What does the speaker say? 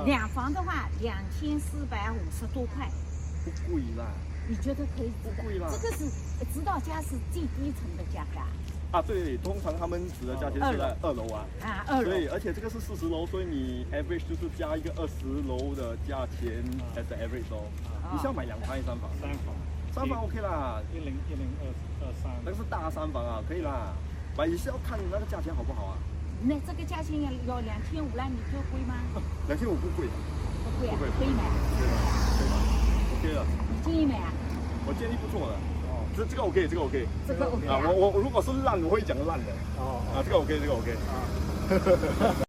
两房的话2450多块， 不贵啦。 你觉得可以值得？ 不贵啦。 这个是指导价是最低层的价格啊，对，通常他们指的价钱是在2楼啊。 啊，2楼。 对，而且这个是40楼，所以你 average 就是加一个20楼的价钱 as the average 哦。你是要买2房还是3房？3房 OK 啦。 1023。 那个是大3房啊，可以啦。买也是要看那个价钱好不好啊。 那这个价钱要2500了，你觉得贵吗 ？2500不贵的。 不贵啊，可以买。 可以吧 ？OK 了。 你建议买啊？ 我建议不错的。这个 OK， 这个 OK。 这个 OK 啊，我如果是烂，我会讲烂的。啊，这个 OK， 这个 OK。